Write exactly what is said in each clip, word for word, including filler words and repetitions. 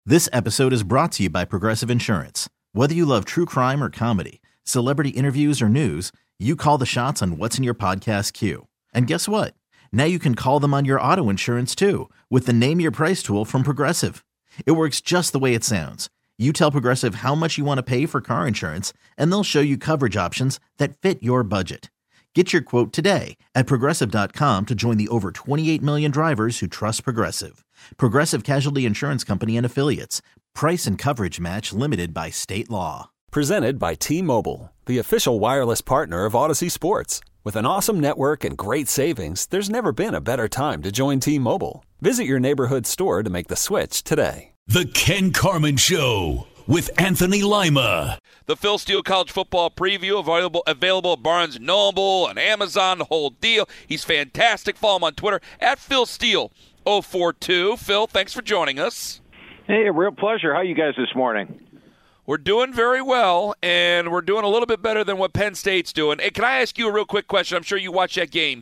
This episode is brought to you by Progressive Insurance. Whether you love true crime or comedy, celebrity interviews or news, you call the shots on what's in your podcast queue. And guess what? Now you can call them on your auto insurance too with the Name Your Price tool from Progressive. It works just the way it sounds. You tell Progressive how much you want to pay for car insurance, and they'll show you coverage options that fit your budget. Get your quote today at Progressive dot com to join the over twenty-eight million drivers who trust Progressive. Progressive Casualty Insurance Company and Affiliates. Price and coverage match limited by state law. Presented by T-Mobile, the official wireless partner of Odyssey Sports. With an awesome network and great savings, there's never been a better time to join T-Mobile. Visit your neighborhood store to make the switch today. The Ken Carman Show with Anthony Lima. The Phil Steele College Football Preview, available, available at Barnes and Noble and Amazon, the whole deal. He's fantastic. Follow him on Twitter, at Phil Steele oh four two. Phil, thanks for joining us. Hey, a real pleasure. How are you guys this morning? We're doing very well, and we're doing a little bit better than what Penn State's doing. Hey, can I ask you a real quick question? I'm sure you watched that game.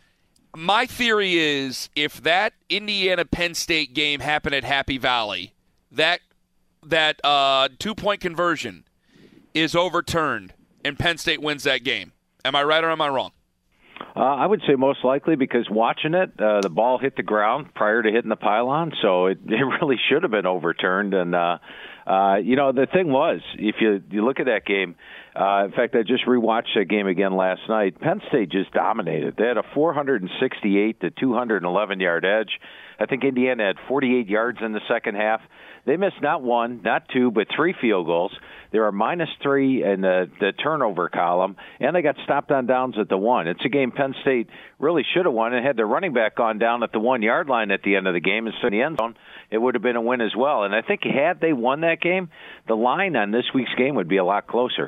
My theory is if that Indiana-Penn State game happened at Happy Valley, that that uh, two-point conversion is overturned, and Penn State wins that game. Am I right or am I wrong? Uh, I would say most likely because watching it, uh, the ball hit the ground prior to hitting the pylon, so it, it really should have been overturned. And, uh, uh, you know, the thing was, if you, you look at that game, uh, in fact, I just rewatched that game again last night. Penn State just dominated. They had a four sixty-eight to two eleven yard edge. I think Indiana had forty-eight yards in the second half. They missed not one, not two, but three field goals. They were minus three in the, the turnover column, and they got stopped on downs at the one. It's a game Penn State really should have won, and had their running back gone down at the one-yard line at the end of the game instead of the end zone, it would have been a win as well. And I think had they won that game, the line on this week's game would be a lot closer.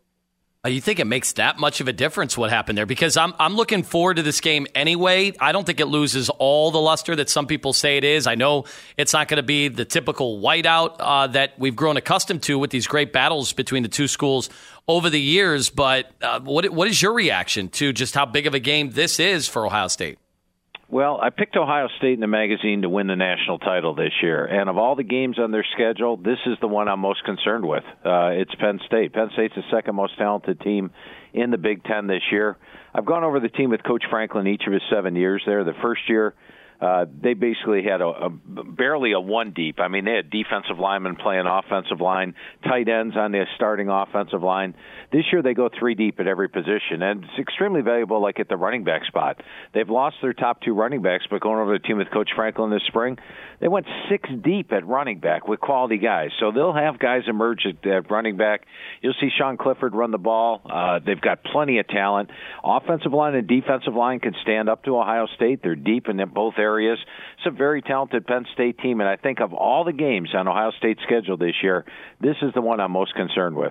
You think it makes that much of a difference what happened there? Because I'm I'm looking forward to this game anyway. I don't think it loses all the luster that some people say it is. I know it's not going to be the typical whiteout uh, that we've grown accustomed to with these great battles between the two schools over the years. But uh, what what is your reaction to just how big of a game this is for Ohio State? Well, I picked Ohio State in the magazine to win the national title this year. And of all the games on their schedule, this is the one I'm most concerned with. Uh, it's Penn State. Penn State's the second most talented team in the Big Ten this year. I've gone over the team with Coach Franklin each of his seven years there. The first year, Uh, they basically had a, a barely a one deep. I mean, they had defensive linemen playing offensive line, tight ends on their starting offensive line. This year they go three deep at every position, and it's extremely valuable, like at the running back spot. They've lost their top two running backs, but going over the team with Coach Franklin this spring, they went six deep at running back with quality guys. So they'll have guys emerge at, at running back. You'll see Sean Clifford run the ball. Uh, they've got plenty of talent. Offensive line and defensive line can stand up to Ohio State. They're deep in both areas. It's a very talented Penn State team, and I think of all the games on Ohio State's schedule this year, this is the one I'm most concerned with.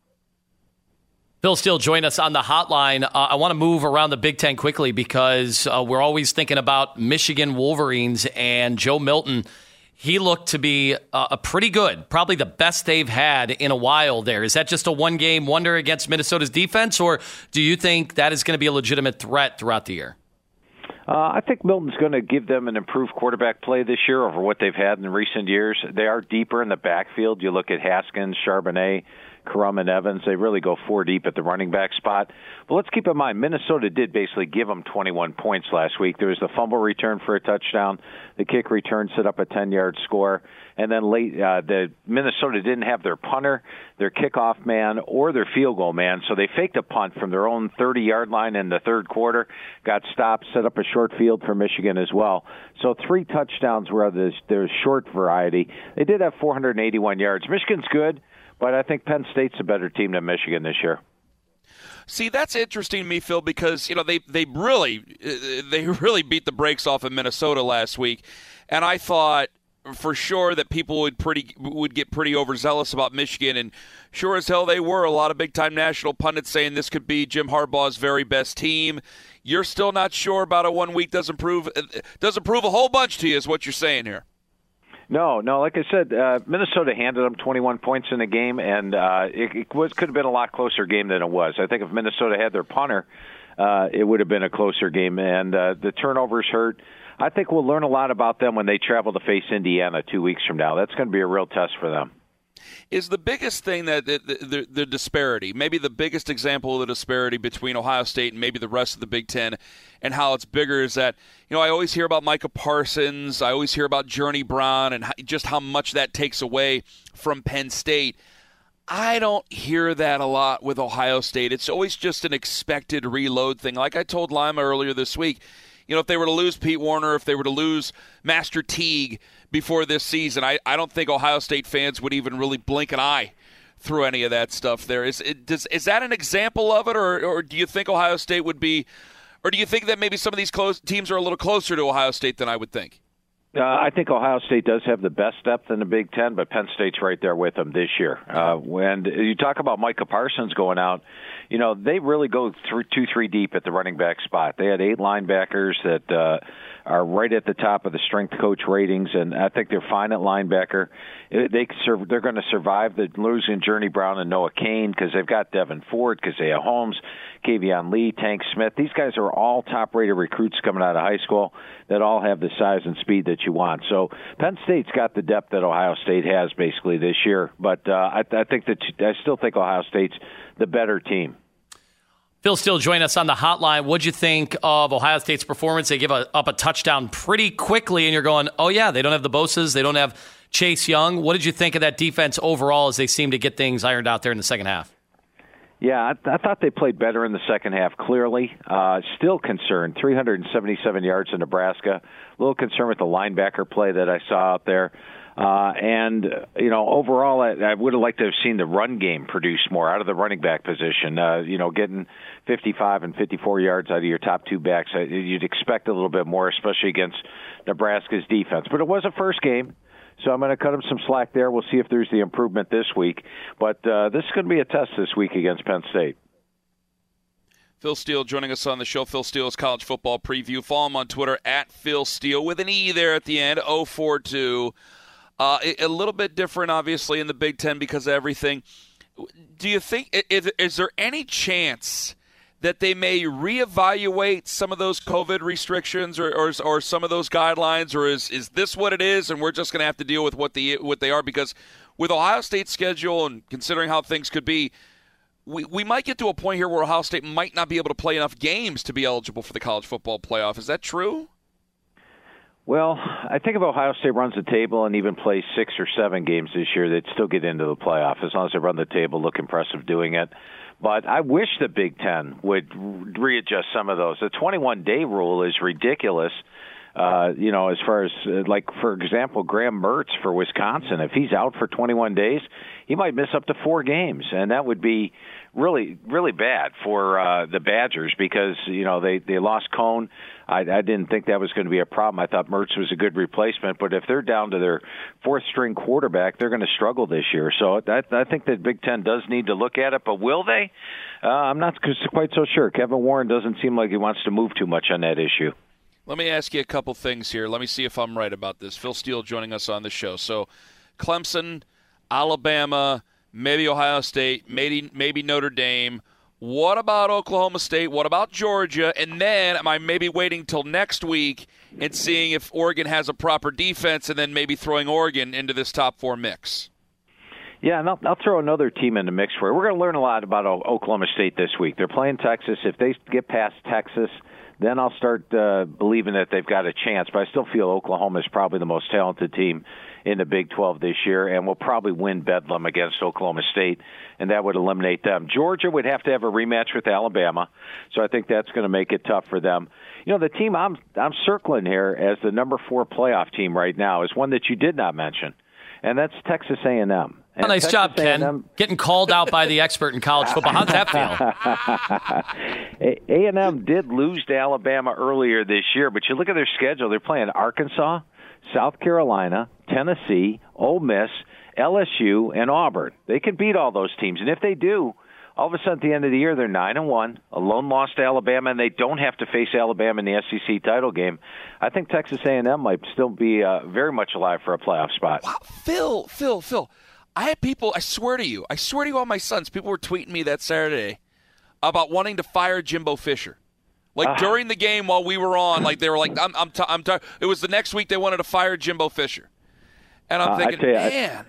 Phil Steele joined us on the hotline. Uh, I want to move around the Big Ten quickly because uh, we're always thinking about Michigan Wolverines and Joe Milton. He looked to be uh, a pretty good, probably the best they've had in a while there. Is that just a one-game wonder against Minnesota's defense, or do you think that is going to be a legitimate threat throughout the year? Uh, I think Milton's going to give them an improved quarterback play this year over what they've had in recent years. They are deeper in the backfield. You look at Haskins, Charbonnet, Karam, and Evans. They really go four deep at the running back spot. But let's keep in mind, Minnesota did basically give them twenty-one points last week. There was the fumble return for a touchdown. The kick return set up a ten-yard score. And then late, uh, the Minnesota didn't have their punter, their kickoff man, or their field goal man, so they faked a punt from their own thirty-yard line in the third quarter, got stopped, set up a short field for Michigan as well. So three touchdowns were of the, the short variety. They did have four hundred eighty-one yards. Michigan's good, but I think Penn State's a better team than Michigan this year. See, that's interesting to me, Phil, because you know they they really they really beat the brakes off of Minnesota last week, and I thought for sure that people would pretty would get pretty overzealous about Michigan, and sure as hell they were. A lot of big-time national pundits saying this could be Jim Harbaugh's very best team. You're still not sure about it. One week doesn't prove doesn't prove a whole bunch to you, is what you're saying here. No, no. Like I said, uh, Minnesota handed them twenty-one points in the game, and uh, it, it was could have been a lot closer game than it was. I think if Minnesota had their punter, uh, it would have been a closer game. And uh, the turnovers hurt. I think we'll learn a lot about them when they travel to face Indiana two weeks from now. That's going to be a real test for them. Is the biggest thing that the, the, the disparity, maybe the biggest example of the disparity between Ohio State and maybe the rest of the Big Ten and how it's bigger is that, you know, I always hear about Micah Parsons, I always hear about Journey Brown and how, just how much that takes away from Penn State. I don't hear that a lot with Ohio State. It's always just an expected reload thing. Like I told Lima earlier this week, you know, if they were to lose Pete Warner, if they were to lose Master Teague before this season, I, I don't think Ohio State fans would even really blink an eye through any of that stuff there. Is it, does, is that an example of it, or, or do you think Ohio State would be – or do you think that maybe some of these close, teams are a little closer to Ohio State than I would think? Uh, I think Ohio State does have the best depth in the Big Ten, but Penn State's right there with them this year. Uh, when you talk about Micah Parsons going out, you know, they really go through two, three deep at the running back spot. They had eight linebackers that uh, are right at the top of the strength coach ratings, and I think they're fine at linebacker. They they're going to survive the losing Journey Brown and Noah Cain because they've got Devin Ford, Kazea Holmes, Kavion Lee, Tank Smith. These guys are all top-rated recruits coming out of high school that all have the size and speed that you want. So Penn State's got the depth that Ohio State has basically this year, but uh, I, I think that I still think Ohio State's the better team. Phil Steele joined us on the hotline. What'd you think of Ohio State's performance? They give a, up a touchdown pretty quickly, and you're going, oh, yeah, they don't have the Bosas. They don't have Chase Young. What did you think of that defense overall as they seem to get things ironed out there in the second half? Yeah, I, I thought they played better in the second half, clearly. Uh, still concerned, three hundred seventy-seven yards in Nebraska. A little concerned with the linebacker play that I saw out there. Uh, and, you know, overall, I, I would have liked to have seen the run game produce more out of the running back position. Uh, you know, getting fifty-five and fifty-four yards out of your top two backs, you'd expect a little bit more, especially against Nebraska's defense. But it was a first game, so I'm going to cut them some slack there. We'll see if there's the improvement this week. But uh, this is going to be a test this week against Penn State. Phil Steele joining us on the show. Phil Steele's college football preview. Follow him on Twitter, at Phil Steele, with an E there at the end, oh four two. Uh, a little bit different, obviously, in the Big Ten because of everything. Do you think is, is there any chance that they may reevaluate some of those COVID restrictions or or, or some of those guidelines, or is, is this what it is, and we're just going to have to deal with what the what they are? Because with Ohio State's schedule and considering how things could be, we we might get to a point here where Ohio State might not be able to play enough games to be eligible for the college football playoff. Is that true? Well, I think if Ohio State runs the table and even plays six or seven games this year, they'd still get into the playoff as long as they run the table, look impressive doing it. But I wish the Big Ten would readjust some of those. The twenty-one day rule is ridiculous. Uh, you know, as far as, uh, like, for example, Graham Mertz for Wisconsin, if he's out for twenty-one days, he might miss up to four games. And that would be really, really bad for uh, the Badgers because, you know, they, they lost Cone. I, I didn't think that was going to be a problem. I thought Mertz was a good replacement. But if they're down to their fourth-string quarterback, they're going to struggle this year. So I, I think that Big Ten does need to look at it. But will they? Uh, I'm not quite so sure. Kevin Warren doesn't seem like he wants to move too much on that issue. Let me ask you a couple things here. Let me see if I'm right about this. Phil Steele joining us on the show. So Clemson, Alabama, maybe Ohio State, maybe maybe Notre Dame. What about Oklahoma State? What about Georgia? And then am I maybe waiting till next week and seeing if Oregon has a proper defense and then maybe throwing Oregon into this top four mix? Yeah, and I'll, I'll throw another team in the mix for you. We're going to learn a lot about Oklahoma State this week. They're playing Texas. If they get past Texas, then I'll start uh, believing that they've got a chance. But I still feel Oklahoma is probably the most talented team in the Big twelve this year and will probably win Bedlam against Oklahoma State, and that would eliminate them. Georgia would have to have a rematch with Alabama, so I think that's going to make it tough for them. You know, the team I'm I'm circling here as the number four playoff team right now is one that you did not mention, and that's Texas A and M. Oh, nice Texas job, Ken. A and M Getting called out by the expert in college football. How's that feel? A and M did lose to Alabama earlier this year, but you look at their schedule. They're playing Arkansas, South Carolina, Tennessee, Ole Miss, L S U, and Auburn. They can beat all those teams, and if they do, all of a sudden at the end of the year, they're nine and one, a lone loss to Alabama, and they don't have to face Alabama in the S E C title game. I think Texas A and M might still be uh, very much alive for a playoff spot. Wow, Phil, Phil, Phil. I had people, I swear to you, I swear to you, all my sons, people were tweeting me that Saturday about wanting to fire Jimbo Fisher. Like uh, during the game while we were on, like they were like, I'm, I'm, t- I'm tired. It was the next week they wanted to fire Jimbo Fisher. And I'm uh, thinking, you, man.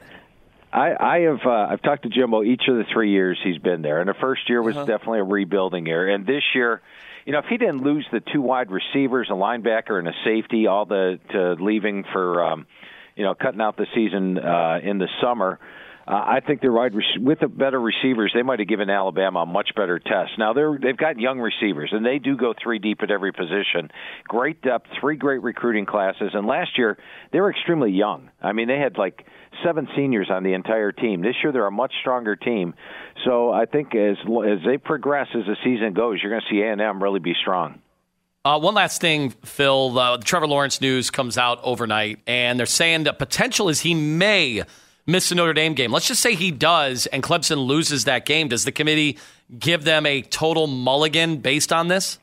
I, I have uh, I've talked to Jimbo each of the three years he's been there, and the first year was uh-huh. definitely a rebuilding year. And this year, you know, if he didn't lose the two wide receivers, a linebacker, and a safety, all the to leaving for, um, you know, cutting out the season uh, in the summer, uh, I think they're wide rec- with the better receivers, they might have given Alabama a much better test. Now they're they've got young receivers, and they do go three deep at every position. Great depth, three great recruiting classes, and last year they were extremely young. I mean, they had like seven seniors on the entire team. This year they're a much stronger team. So I think as as they progress as the season goes, you're going to see A and M really be strong. Uh, one last thing, Phil. Uh, the Trevor Lawrence news comes out overnight, and they're saying the potential is he may miss the Notre Dame game. Let's just say he does, and Clemson loses that game. Does the committee give them a total mulligan based on this?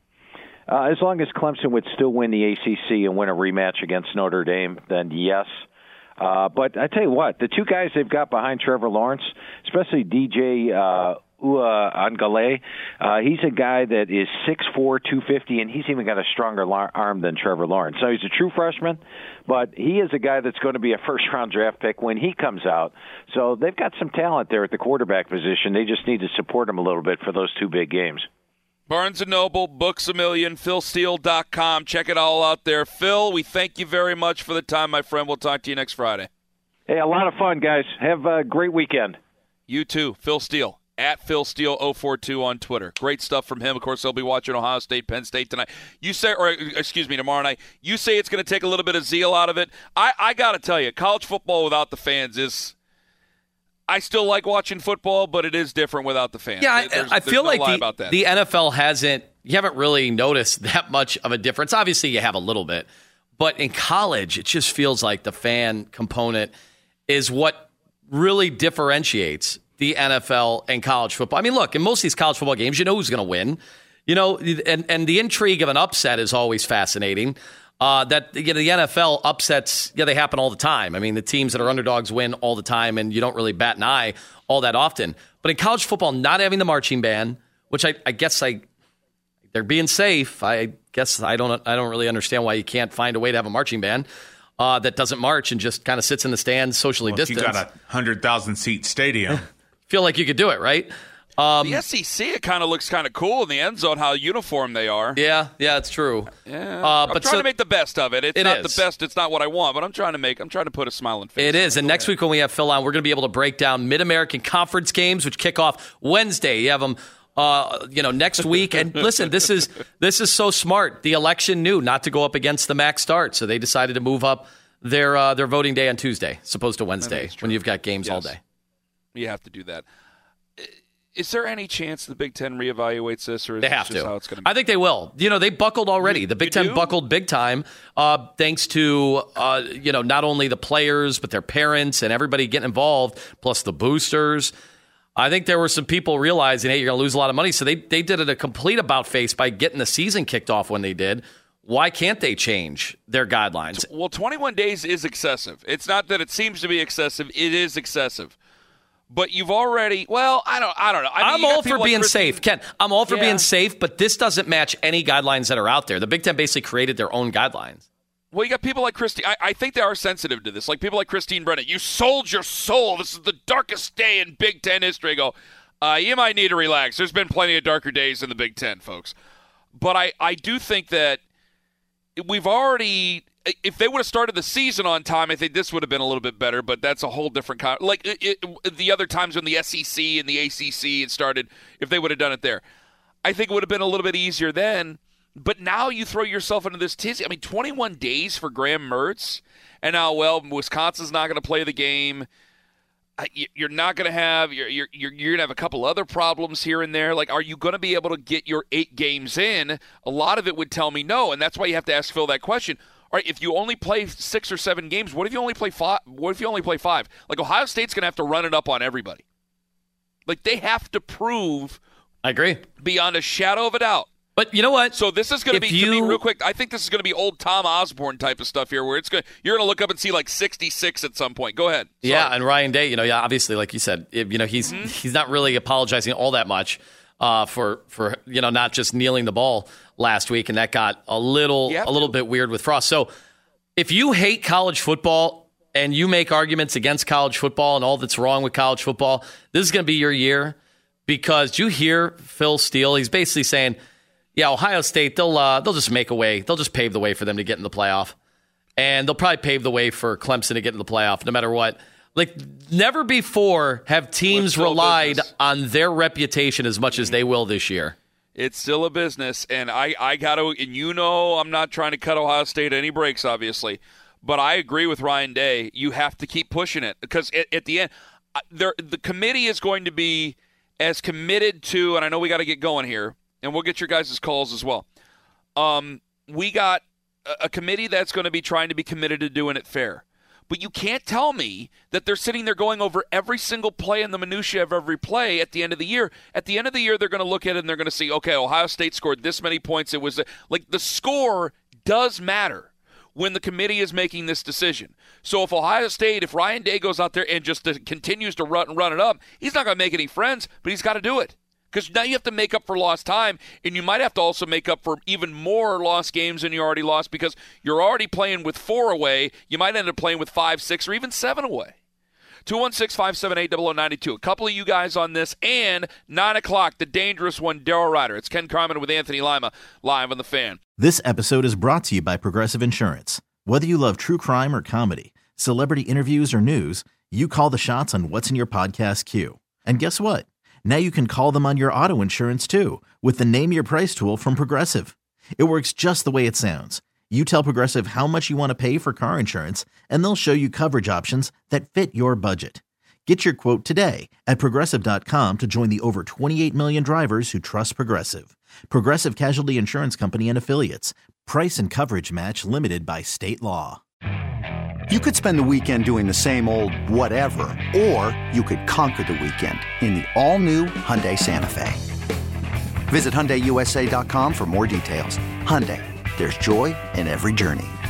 Uh, as long as Clemson would still win the A C C and win a rematch against Notre Dame, then yes. Uh, but I tell you what, the two guys they've got behind Trevor Lawrence, especially D J uh, Uiagalelei, uh, he's a guy that is six four, two fifty, and he's even got a stronger lar- arm than Trevor Lawrence. So he's a true freshman, but he is a guy that's going to be a first-round draft pick when he comes out. So they've got some talent there at the quarterback position. They just need to support him a little bit for those two big games. Barnes and Noble, Books a Million, Phil Steele dot com. Check it all out there. Phil, we thank you very much for the time, my friend. We'll talk to you next Friday. Hey, a lot of fun, guys. Have a great weekend. You too. Phil Steele, at Phil Steele oh four two on Twitter. Great stuff from him. Of course, he'll be watching Ohio State, Penn State tonight. You say, or excuse me, tomorrow night. You say it's going to take a little bit of zeal out of it. I, I got to tell you, college football without the fans is – I still like watching football, but it is different without the fans. Yeah, I, there's, I there's feel no like lie the, about that. the N F L hasn't – you haven't really noticed that much of a difference. Obviously, you have a little bit. But in college, it just feels like the fan component is what really differentiates the N F L and college football. I mean, look, in most of these college football games, you know who's going to win. You know, and, and the intrigue of an upset is always fascinating. Uh, that you know, the N F L upsets, yeah, they happen all the time. I mean, the teams that are underdogs win all the time, and you don't really bat an eye all that often. But in college football, not having the marching band, which I, I guess I they're being safe. I guess I don't I don't really understand why you can't find a way to have a marching band uh, that doesn't march and just kind of sits in the stands, socially well, distanced. If you got a hundred thousand seat stadium, feel like you could do it, right? Um, the S E C, it kind of looks kind of cool in the end zone how uniform they are. Yeah, yeah, it's true. Yeah, uh, I'm but trying so, to make the best of it. It's it not is. the best. It's not what I want, but I'm trying to make. I'm trying to put a smiling face. It is, it. and Go next ahead. week when we have Phil on, we're going to be able to break down Mid-American Conference games, which kick off Wednesday. You have them, uh, you know, next week. And listen, this is this is so smart. The election knew not to go up against the MAC start, so they decided to move up their uh, their voting day on Tuesday, as opposed to Wednesday when you've got games yes. all day. You have to do that. Is there any chance the Big Ten reevaluates this, or is they this have just to? How it's going to be? I think they will. You know, they buckled already. You, the Big you Ten do? buckled big time, uh, thanks to uh, you know not only the players but their parents and everybody getting involved, plus the boosters. I think there were some people realizing, hey, you're going to lose a lot of money, so they they did it a complete about face by getting the season kicked off when they did. Why can't they change their guidelines? Well, twenty-one days is excessive. It's not that it seems to be excessive; it is excessive. But you've already, well, I don't, I don't know. I mean, I'm all for being like safe, Ken. I'm all for yeah. being safe, but this doesn't match any guidelines that are out there. The Big Ten basically created their own guidelines. Well, you got people like Christine. I, I think they are sensitive to this. Like people like Christine Brennan. You sold your soul. This is the darkest day in Big Ten history. I go, uh, you might need to relax. There's been plenty of darker days in the Big Ten, folks. But I, I do think that we've already, if they would have started the season on time, I think this would have been a little bit better, but that's a whole different kind. Like it, it, the other times when the S E C and the A C C had started, if they would have done it there, I think it would have been a little bit easier then. But now you throw yourself into this tizzy. I mean, twenty-one days for Graham Mertz, and now, well, Wisconsin's not going to play the game. You're not going to have you're you're you're going to have a couple other problems here and there. Like, are you going to be able to get your eight games in? A lot of it would tell me no, and that's why you have to ask Phil that question. All right, if you only play six or seven games, what if you only play five? What if you only play five? Like, Ohio State's going to have to run it up on everybody. Like, they have to prove. I agree. Beyond a shadow of a doubt. But you know what? So this is going to be, you, to me, real quick, I think this is going to be old Tom Osborne type of stuff here, where it's going you're going to look up and see like sixty-six at some point. Go ahead. Sorry. Yeah, and Ryan Day, you know, yeah, obviously, like you said, you know, he's mm-hmm. he's not really apologizing all that much uh, for for you know not just kneeling the ball last week, and that got a little a little bit weird with Frost. So if you hate college football and you make arguments against college football and all that's wrong with college football, this is going to be your year, because you hear Phil Steele. He's basically saying, yeah, Ohio State, they'll uh, they'll just make a way. They'll just pave the way for them to get in the playoff. And they'll probably pave the way for Clemson to get in the playoff no matter what. Like, never before have teams relied business. on their reputation as much as they will this year. It's still a business, and I, I got to, and you know I'm not trying to cut Ohio State any breaks, obviously, but I agree with Ryan Day. You have to keep pushing it, because at, at the end, there, the committee is going to be as committed to, and I know we got to get going here, and we'll get your guys' calls as well. Um, we got a, a committee that's going to be trying to be committed to doing it fair. But you can't tell me that they're sitting there going over every single play and the minutia of every play at the end of the year. At the end of the year, they're going to look at it and they're going to see, okay, Ohio State scored this many points. It was like the score does matter when the committee is making this decision. So if Ohio State, if Ryan Day goes out there and just continues to run, run it up, he's not going to make any friends, but he's got to do it. Because now you have to make up for lost time, and you might have to also make up for even more lost games than you already lost, because you're already playing with four away. You might end up playing with five, six, or even seven away. two one six, five seven eight, zero zero nine two. A couple of you guys on this, and nine o'clock, the dangerous one, Daryl Ryder. It's Ken Carman with Anthony Lima, live on The Fan. This episode is brought to you by Progressive Insurance. Whether you love true crime or comedy, celebrity interviews or news, you call the shots on what's in your podcast queue. And guess what? Now you can call them on your auto insurance, too, with the Name Your Price tool from Progressive. It works just the way it sounds. You tell Progressive how much you want to pay for car insurance, and they'll show you coverage options that fit your budget. Get your quote today at Progressive dot com to join the over twenty-eight million drivers who trust Progressive. Progressive Casualty Insurance Company and Affiliates. Price and coverage match limited by state law. You could spend the weekend doing the same old whatever, or you could conquer the weekend in the all-new Hyundai Santa Fe. Visit Hyundai U S A dot com for more details. Hyundai, there's joy in every journey.